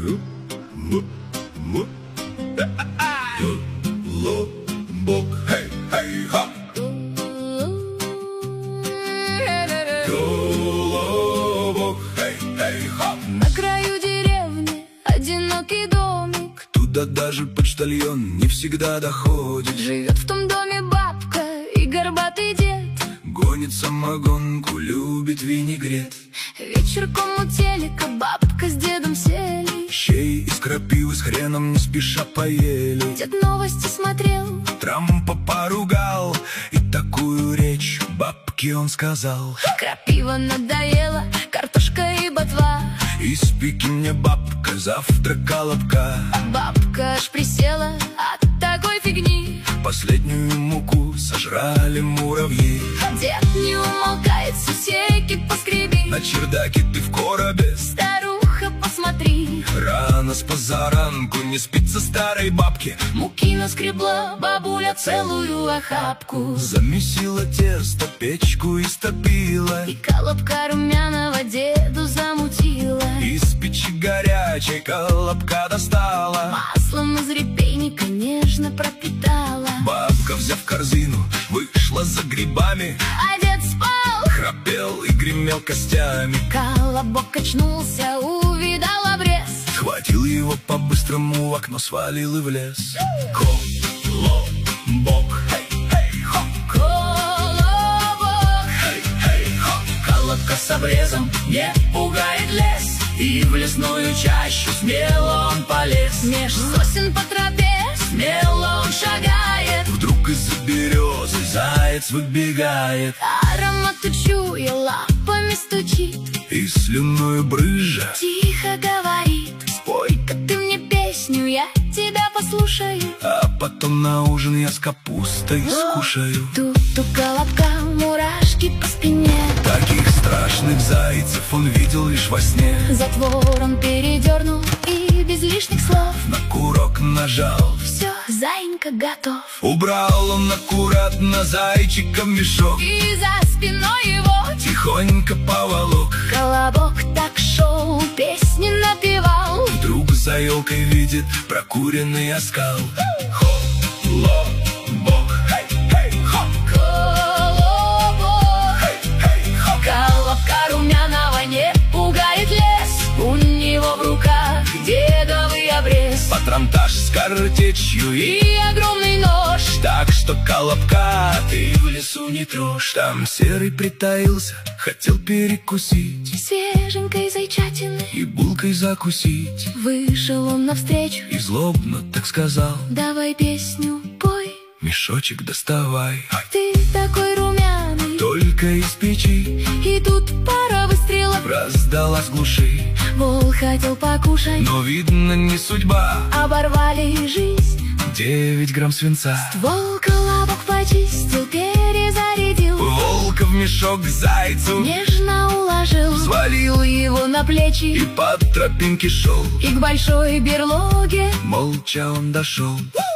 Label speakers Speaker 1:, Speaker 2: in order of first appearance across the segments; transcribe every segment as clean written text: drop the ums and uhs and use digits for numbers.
Speaker 1: Колобок, хей-хей-ха. Колобок, хей-хей-ха.
Speaker 2: На краю деревни одинокий домик,
Speaker 1: Туда даже почтальон не всегда доходит.
Speaker 2: живет в том доме бабка и горбатый дед.
Speaker 1: Гонит самогонку, любит винегрет.
Speaker 2: Вечерком у телека бабка с дедом сели.
Speaker 1: Щей из крапивы с хреном не спеша поели.
Speaker 2: Дед новости смотрел,
Speaker 1: Трампа поругал, и такую речь бабке он сказал:
Speaker 2: крапива надоела, картошка и ботва.
Speaker 1: испеки мне, бабка, завтра колобка.
Speaker 2: Бабка аж присела от такой фигни.
Speaker 1: Последнюю муку сожрали муравьи.
Speaker 2: Дед не умолкает, сусеки поскреби.
Speaker 1: На чердаке ты в коробе,
Speaker 2: Старуха, посмотри,
Speaker 1: рано с позаранку не спится старой бабке.
Speaker 2: муки наскребла бабуля целую охапку.
Speaker 1: Замесила тесто, печку истопила,
Speaker 2: И колобка румяного деду замутила.
Speaker 1: из печи горячей колобка достала.
Speaker 2: Маслом из репейника нежно пропитала.
Speaker 1: Бабка, взяв корзину, вышла за грибами.
Speaker 2: А дед спал,
Speaker 1: Храпел и гремел костями.
Speaker 2: колобок очнулся, увидал обрез.
Speaker 1: Схватил его по-быстрому, в окно свалил и в лес. Колобок, хей-хей-хо.
Speaker 2: Колобок,
Speaker 1: Хей-хей-хо.
Speaker 2: колобка с обрезом не пугает лес.
Speaker 1: И в лесную чащу смело он полез.
Speaker 2: Меж сосен по тропе смело он шагает.
Speaker 1: Вдруг из-за березы заяц выбегает.
Speaker 2: Аромат чуя, лапами стучит.
Speaker 1: И слюною брызжа
Speaker 2: Тихо говорит:
Speaker 1: спой-ка.
Speaker 2: ты мне песню, я тебя послушаю.
Speaker 1: А потом на ужин я с капустой скушаю.
Speaker 2: Тут у колобка мурашки по спине.
Speaker 1: Таких страшных зайцев он видел лишь во сне.
Speaker 2: Затвор он передернул и без лишних слов.
Speaker 1: На курок нажал,
Speaker 2: Все, заинька готов.
Speaker 1: убрал он аккуратно зайчика в мешок.
Speaker 2: И за спиной его
Speaker 1: Тихонько поволок.
Speaker 2: колобок так шел, песни напевал.
Speaker 1: Вдруг за елкой видит прокуренный оскал. Колобок, хей-хей-хо.
Speaker 2: Колобок,
Speaker 1: Хей-хей-хо.
Speaker 2: колобка румяного не пугает лес. У него в руках дедовый обрез.
Speaker 1: Патронтаж с картечью и
Speaker 2: И огромный нож.
Speaker 1: так, что колобка ты в лесу не трожь. Там серый притаился, хотел перекусить
Speaker 2: Свеженькой зайчатины
Speaker 1: и булкой закусить.
Speaker 2: вышел он навстречу.
Speaker 1: И злобно так сказал:
Speaker 2: Давай песню пой,
Speaker 1: мешочек доставай.
Speaker 2: ты такой румяный.
Speaker 1: Только из печи
Speaker 2: И тут пара выстрелов.
Speaker 1: раздалась в глуши.
Speaker 2: Вол хотел покушать,
Speaker 1: Но видно не судьба,
Speaker 2: оборвали жизнь.
Speaker 1: 9 грамм свинца.
Speaker 2: Вол колобок почистил, перезарядил,
Speaker 1: Волка в мешок к зайцу
Speaker 2: нежно уложил.
Speaker 1: свалил
Speaker 2: Его на
Speaker 1: и
Speaker 2: плечи
Speaker 1: по тропинке шел.
Speaker 2: и к большой берлоге.
Speaker 1: Молча он дошел.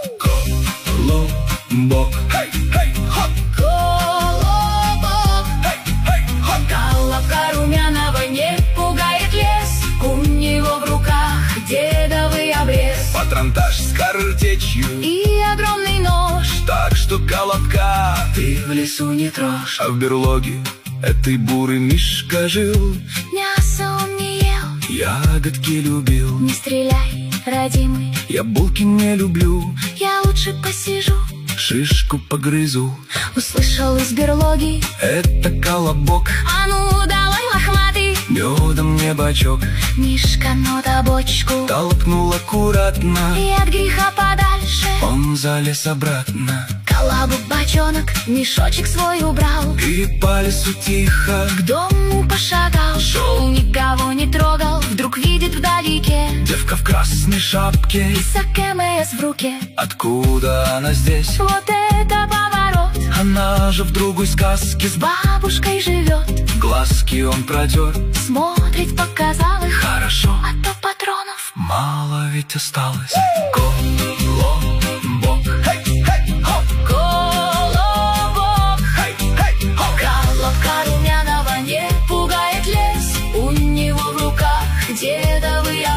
Speaker 1: Колобок, хей-хей-хо.
Speaker 2: Колобок,
Speaker 1: Хей-хей-хо.
Speaker 2: колобка румяного не пугает лес. У него в руках дедовый обрез.
Speaker 1: Патронтаж с картечью
Speaker 2: И огромный нож.
Speaker 1: так, что колобка ты в лесу не трожь. А в берлоге этой бурый мишка жил.
Speaker 2: Мясо он не ел,
Speaker 1: Ягодки любил.
Speaker 2: не стреляй, родимый,
Speaker 1: Я булки не люблю,
Speaker 2: я лучше посижу.
Speaker 1: шишку погрызу.
Speaker 2: Услышал из берлоги:
Speaker 1: Это колобок,
Speaker 2: а ну давай, лохматый.
Speaker 1: медом мне бачок.
Speaker 2: Мишка, ну да бочку.
Speaker 1: Толкнул аккуратно,
Speaker 2: И от греха подальше
Speaker 1: он залез обратно.
Speaker 2: колобок бочонок, мешочек свой убрал.
Speaker 1: И по лесу тихо
Speaker 2: К дому пошагал, шел, никого не трогал. Вдруг видит вдалеке
Speaker 1: девка в красной шапке.
Speaker 2: и СКМС в руке.
Speaker 1: Откуда она здесь?
Speaker 2: Вот это поворот,
Speaker 1: Она же в другой сказке с
Speaker 2: бабушкой живет.
Speaker 1: глазки он протер.
Speaker 2: Смотреть показалось,
Speaker 1: Хорошо,
Speaker 2: а то патронов
Speaker 1: мало ведь осталось. Колобок, хей-хей-хо.
Speaker 2: колобок.
Speaker 1: Хей-хей-хо.
Speaker 2: Колобка румяного не пугает лес. У него в руках дедовый обрез.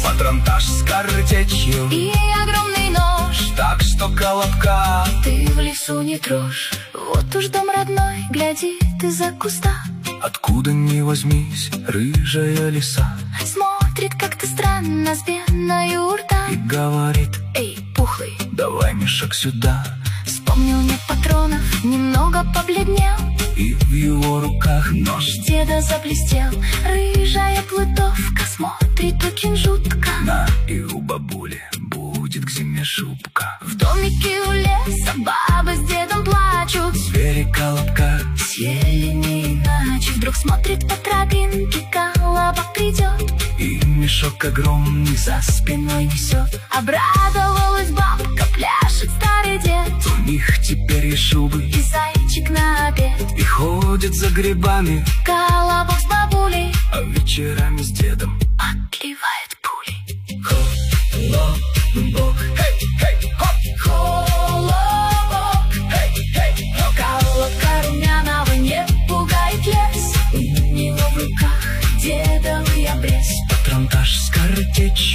Speaker 1: патронтаж с картечью
Speaker 2: и огромный нож.
Speaker 1: Так что, Колобка,
Speaker 2: ты в лесу не трожь. Вот уж дом родной, гляди ты за куста.
Speaker 1: откуда ни возьмись, рыжая лиса
Speaker 2: Смотрит как-то странно с пеной у рта
Speaker 1: и говорит:
Speaker 2: эй, пухлый,
Speaker 1: давай мешок сюда.
Speaker 2: вспомнил нет патронов, немного побледнел,
Speaker 1: И в его руках нож.
Speaker 2: деда заблестел. Рыжая плутовка смотрит очень жутко.
Speaker 1: На, и у бабули будет к зиме шубка.
Speaker 2: В домике у леса баба с дедом плачут.
Speaker 1: Звери Колобка
Speaker 2: Съели не иначе. Вдруг смотрит по тропинке, Колобок придет,
Speaker 1: и мешок огромный за
Speaker 2: спиной несет. Обрадовалась бабка, пляшет старый дед.
Speaker 1: У них теперь и шубы,
Speaker 2: И зайчик на обед.
Speaker 1: и ходит за грибами,
Speaker 2: Колобок с бабулей
Speaker 1: а вечерами с дедом
Speaker 2: отливает пулей.
Speaker 1: Колобок, хей, хей, хоп,
Speaker 2: Колобок,
Speaker 1: хей, хей, хоп.
Speaker 2: Колобка румяного не пугает лес. У него в руках дедовый обрез.
Speaker 1: Патронтаж с картечью